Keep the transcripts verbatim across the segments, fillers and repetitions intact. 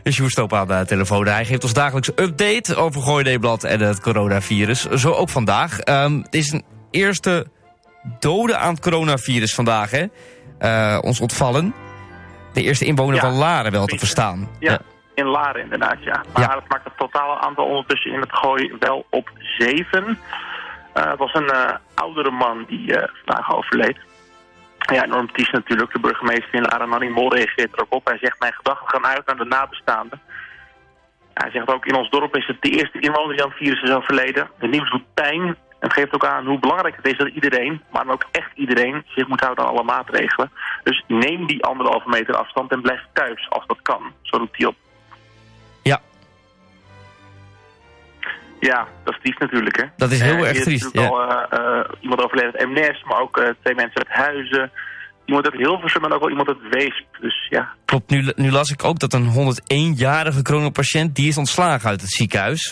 Sjoerd Stoop aan de telefoon. Hij geeft ons dagelijks update over Gooi Deenblad en het coronavirus. Zo ook vandaag. Um, het is een eerste dode aan het coronavirus vandaag, hè? Uh, ons ontvallen. De eerste inwoner ja, van Laren wel te verstaan. Ja, ja, in Laren inderdaad, ja. Maar ja. dat maakt het totale aantal ondertussen in het Gooi wel op zeven. Uh, het was een uh, oudere man die uh, vandaag overleed. Ja, enorm triest natuurlijk. De burgemeester in Laren, Nanny Mol, reageert erop op. Hij zegt, mijn gedachten gaan uit naar de nabestaanden. Hij zegt ook, in ons dorp is het de eerste inwoner die aan het virus is overleden. Het nieuws doet pijn. En geeft ook aan hoe belangrijk het is dat iedereen, maar dan ook echt iedereen, zich moet houden aan alle maatregelen. Dus neem die anderhalve meter afstand en blijf thuis als dat kan. Zo roept hij op. Ja. Ja, dat is triest natuurlijk, hè. Dat is heel uh, erg triest, ja. Al, uh, uh, iemand overleden uit M N S, maar ook uh, twee mensen uit Huizen. Iemand uit Hilversum en ook wel iemand uit Weesp, dus ja. Klopt, nu, nu las ik ook dat een honderdéén-jarige coronapatiënt, die is ontslagen uit het ziekenhuis.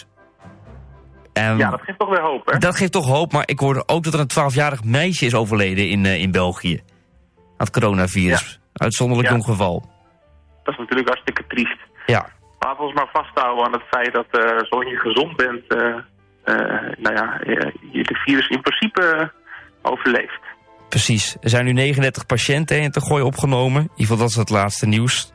Um, ja, dat geeft toch weer hoop, hè? Dat geeft toch hoop, maar ik hoorde ook dat er een twaalfjarig meisje is overleden in, uh, in België. Aan het coronavirus. Ja. Uitzonderlijk jong ja. geval. Dat is natuurlijk hartstikke triest. Ja. Laten we ons maar vasthouden aan het feit dat uh, zolang je gezond bent, uh, uh, nou ja, je de virus in principe uh, overleeft. Precies. Er zijn nu negenendertig patiënten in te Gooi opgenomen. In ieder geval, dat is het laatste nieuws.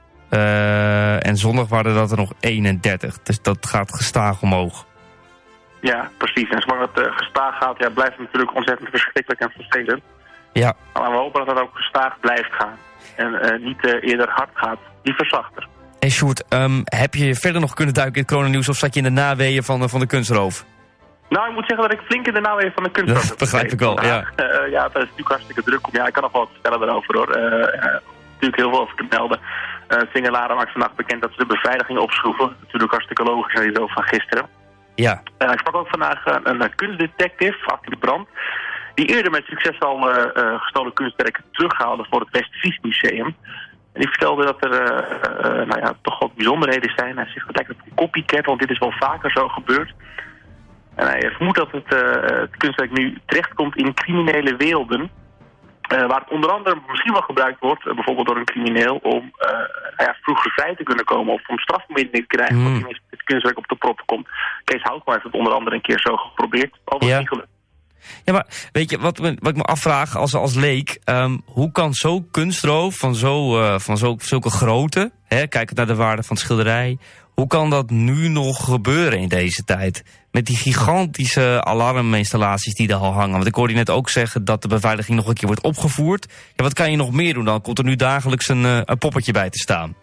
Uh, en zondag waren dat er nog eenendertig. Dus dat gaat gestaag omhoog. Ja, precies. En zolang het uh, gestaag gaat, ja, blijft het natuurlijk ontzettend verschrikkelijk en vervelend. Ja. Maar we hopen dat het ook gestaag blijft gaan. En uh, niet uh, eerder hard gaat, liever zachter. Hey Sjoerd, um, heb je verder nog kunnen duiken in het coronanieuws of zat je in de naweeën van, uh, van de kunstroof? Nou, ik moet zeggen dat ik flink in de naweeën van de kunstroof heb. Dat begrijp ik al, ja. Uh, ja, het is natuurlijk hartstikke druk. Ja, ik kan nog wel wat vertellen daarover, hoor. Uh, uh, natuurlijk heel veel over te melden. Uh, Singelaren maakt vandaag bekend dat ze de beveiliging opschroeven. Natuurlijk hartstikke logisch, aan die dood van gisteren. Ja. Uh, ik sprak ook vandaag uh, een, een kunstdetective, Afke de Brand, die eerder met succes al uh, uh, gestolen kunstwerken terughaalde voor het Westfries Museum. En die vertelde dat er uh, uh, nou ja, toch wat bijzonderheden zijn. Hij zegt, het lijkt op een copycat, want dit is wel vaker zo gebeurd. En hij vermoedt dat het, uh, het kunstwerk nu terechtkomt in criminele weelden. Uh, waar het onder andere misschien wel gebruikt wordt, uh, bijvoorbeeld door een crimineel, om uh, nou ja, vroeger vrij te kunnen komen of om strafvermindering te krijgen, mm. als het kunstwerk op de proppen komt. Kees Houtma heeft het onder andere een keer zo geprobeerd, al ja. niet gelukt. Ja, maar weet je, wat, wat ik me afvraag als, als leek, um, hoe kan zo'n kunstroof van, zo, uh, van zo, zulke grootte, hè, kijkend naar de waarde van het schilderij, hoe kan dat nu nog gebeuren in deze tijd? Met die gigantische alarminstallaties die er al hangen. Want ik hoorde je net ook zeggen dat de beveiliging nog een keer wordt opgevoerd. Ja, wat kan je nog meer doen dan? Komt er nu dagelijks een, uh, een poppetje bij te staan?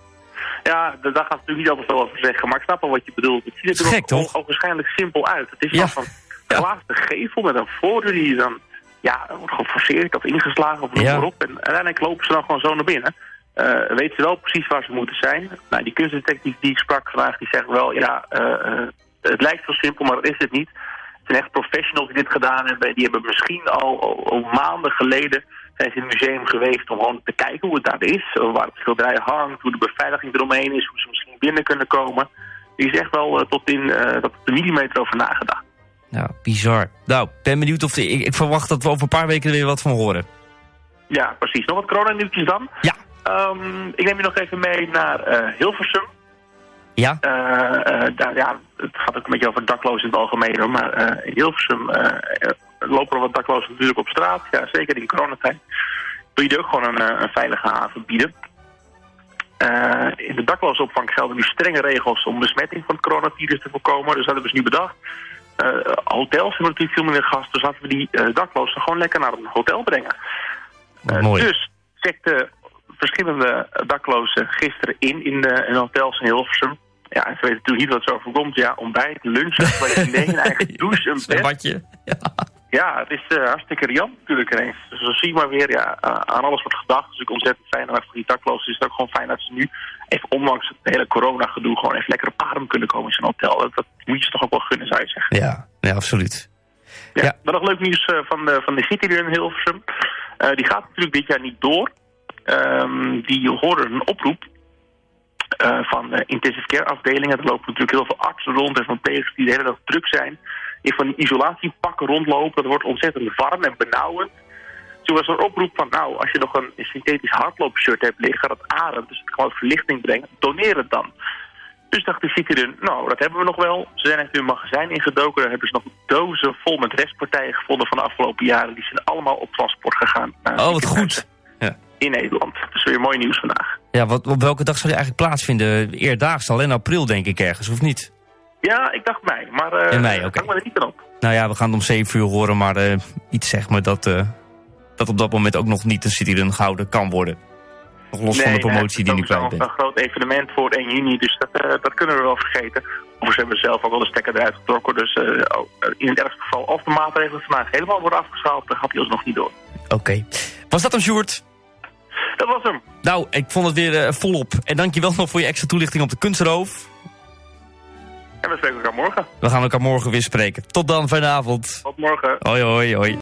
Ja, daar gaat natuurlijk niet altijd veel over zeggen, maar ik snap wel wat je bedoelt. Het ziet er gek, ook, toch? ook waarschijnlijk simpel uit. Het is ja. van een glazen gevel met een voordeur die dan, ja, wordt geforceerd, dat ingeslagen of noem ja. maar op. En uiteindelijk lopen ze dan gewoon zo naar binnen. Uh, weten ze wel precies waar ze moeten zijn. Nou, die kunstdetective die ik sprak vandaag, die zegt wel, ja, uh, uh, het lijkt wel simpel, maar dat is het niet. Het zijn echt professionals die dit gedaan hebben. Die hebben misschien al, al, al maanden geleden zijn ze in het museum geweest om gewoon te kijken hoe het daar is. Waar het schilderij hangt, hoe de beveiliging eromheen is, hoe ze misschien binnen kunnen komen. Die is echt wel uh, tot in uh, tot de millimeter over nagedacht. Nou, bizar. Nou, ben benieuwd of de, ik, ik verwacht dat we over een paar weken er weer wat van horen. Ja, precies. Nog wat coronanieuwtjes dan? Ja. Um, ik neem je nog even mee naar uh, Hilversum. Ja? Uh, uh, daar, ja, het gaat ook een beetje over daklozen in het algemeen, hoor. Maar uh, in Hilversum uh, lopen er wat daklozen natuurlijk op straat. Ja, zeker in coronatijd wil je er ook gewoon een, een veilige haven bieden. Uh, in de daklozenopvang gelden nu strenge regels om besmetting van het coronavirus te voorkomen. Dus dat hebben ze nu bedacht. Uh, hotels hebben natuurlijk veel minder gasten, dus laten we die uh, daklozen gewoon lekker naar een hotel brengen. Uh, mooi. Dus checkten verschillende daklozen gisteren in, in de in hotels in Hilversum. Ja, en ze weten natuurlijk niet wat zo overkomt. Ja, ontbijt, lunch, nee, een eigen douche, een bed. Badje. Ja. Ja, het is uh, hartstikke riant natuurlijk ineens. Dus dan zie je maar weer, ja, uh, aan alles wordt gedacht. Dus ik ontzettend fijn. En voor die daklozen is het ook gewoon fijn dat ze nu, even ondanks het hele corona-gedoe, gewoon even lekker op adem kunnen komen in zo'n hotel. Dat, dat moet je ze toch ook wel gunnen, zou je zeggen. Ja, ja, absoluut. Ja, ja. Dan nog leuk nieuws uh, van, de, van de City in Hilversum. Uh, die gaat natuurlijk dit jaar niet door. Um, die hoorden een oproep uh, van uh, intensive care afdelingen. Er lopen natuurlijk heel veel artsen rond en van plegers die de hele dag druk zijn. In van die isolatiepakken rondlopen. Dat wordt ontzettend warm en benauwend. Toen was er een oproep van, nou, als je nog een synthetisch hardloopshirt hebt liggen, dat ademt, dus het kan wat verlichting brengen, doneer het dan. Dus dacht de Citydun, nou, dat hebben we nog wel. Ze zijn echt in een magazijn ingedoken. Daar hebben ze nog dozen vol met restpartijen gevonden van de afgelopen jaren. Die zijn allemaal op transport gegaan. Oh, wat goed. Ja. In Nederland. Dat is weer mooi nieuws vandaag. Ja, wat, op welke dag zou die eigenlijk plaatsvinden? Eerdaags al in april, denk ik ergens, of niet? Ja, ik dacht mei. Maar uh, in mei, oké. Okay. Hang me er niet aan op. Nou ja, we gaan het om zeven uur horen, maar uh, iets zegt me dat, uh, dat op dat moment ook nog niet een Citydun gehouden kan worden. Nog los nee, van de promotie nee, die nu kwijt bent. Het is een groot evenement voor één juni, dus dat, uh, dat kunnen we wel vergeten. Of ze hebben zelf ook wel de stekker eruit getrokken. Dus uh, in het ergste geval, als de maatregelen vandaag helemaal worden afgeschaald, dan gaat hij alsnog niet door. Oké. Okay. Was dat hem, Sjoerd? Dat was hem. Nou, ik vond het weer uh, volop. En dankjewel nog voor je extra toelichting op de kunstroof. En we spreken elkaar morgen. We gaan elkaar morgen weer spreken. Tot dan, fijne avond. Tot morgen. Hoi, hoi, hoi.